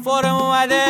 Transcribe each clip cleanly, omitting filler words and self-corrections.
فورم اومده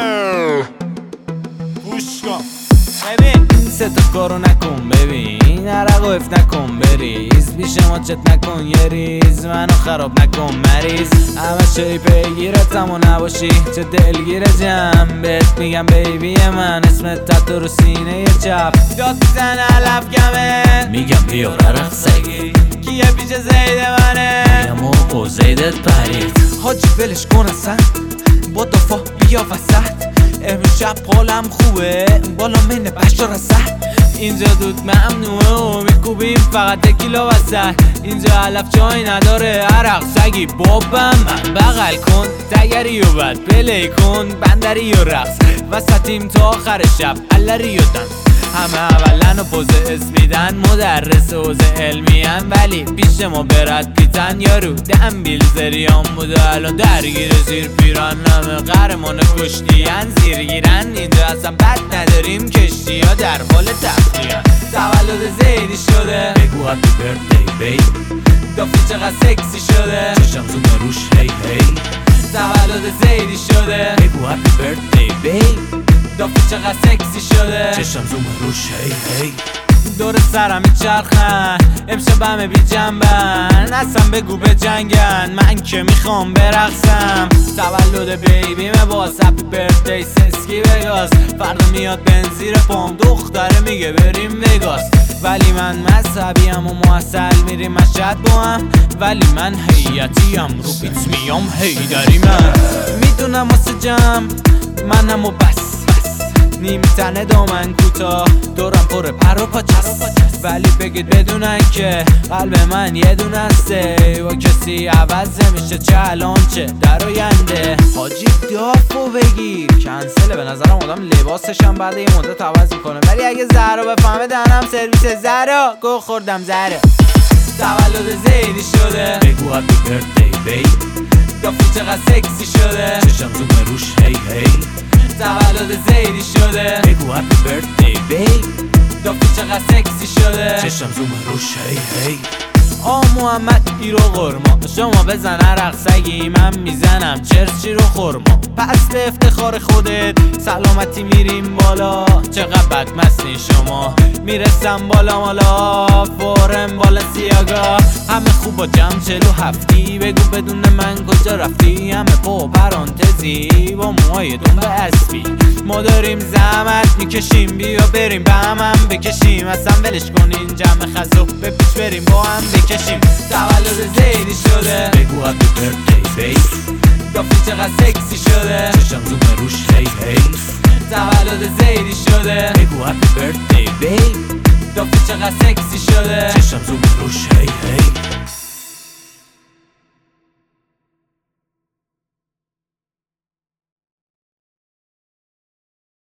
گوش کن ببین سه تا کارو نکن ببین عرق و اف نکن بریز بیشه ما چت نکن یه ریز منو خراب نکن مریض همه شایی پیگیرتم و نباشی چه دلگیر جمع بهت میگم بیبی من اسمت تتو رو سینه چپ داد میزن علف گمه میگم بیار عرق سگی کیه پیچ زید منه میگم او زیدت پرید حاجی بلش کن اصلا با دفاع بیا وسط امروز شب حالم خوبه بالا منه بشار رسد اینجا دود ممنوعه و میکوبیم فقط تکیلا وسط اینجا علف جای نداره عرق سگی بابم من بغل کن تگری و بد پلی کن بندری و رقص وسطیم تا آخر شب علری و دنس همه اولن و پوز اسم میدن مدرس حوزه علمی ان ولی پیش ما برد پیتن یارو دنبیل زریان بوده الان درگیر زیر پیران همه قهرمان کشتی ان زیر گیرن اینجا اصلا بد نداریم کشتی ها در حال تخلیه‌ان تولد زیدی شده بگو هپی برثدی بیب دافی چقدر سکسی شده چشم زوم روش هی هی تولد زیدی شده بگو هپی برثدی بیب دافی چقدر سکسی شده چشم زوم روش هی هی دور سرم میچرخن امشب همه بی جنبن اصلا بگو به جنگن من که میخوام برقصم تولد بیبیمه باز هپی برثدی سسکی وگاس فردا میاد بنزیر پام دختره میگه بریم وگاس ولی من مذهبیم و معسل میریم مشهد با هم ولی من هیئتیم رو بیت میام هیدری من میدونم واسه جمع منم و بس نیمی تنه دامن کوتاه دورم پر پر و پاچست ولی بگید بدونن که قلب من یه دونه هسته با کسی عوض نمیشه چه الان چه در آینده حاجی دافو بگیر کنسله به نظرم آدم لباسشم بعد یه مدت عوض میکنه ولی اگه زهرا بفهمه دهنم سرویس زهرا گو خوردم زهرا تولد زیدی شده بگو هپی برثدی بیب دافی چقدر سکسی شده چشم زوم روش هی هی تولد زیدی شده بگو هپی برثدی بیب دافی چقدر سکسی شده چشم زوم روش هی هی محمد ایرو قرما شما بزن عرق سگی من میزنم چرچی رو خورما پس به افتخار خودت سلامتی میریم بالا چقدر بد مستین شما میرسم بالا مالا فورم بالا سیاگا همه خوب با جمع 47 بگو بدون من کجا رفتی همه با پرانتزی با موهای دنبه اسبی ما داریم زحمت میکشیم بیا بریم به هم بکشیم اصلا ولش کنین جمع خزو به پیش بریم با هم بکشیم تولد زیدی شده بگو هپی برثدی بیب دافی چقدر سکسی شده چشم زوم روش هی هی تولد زیدی شده بگو هپی برثدی بیب دافی چقدر سکسی شده چشم زوم روش هی هی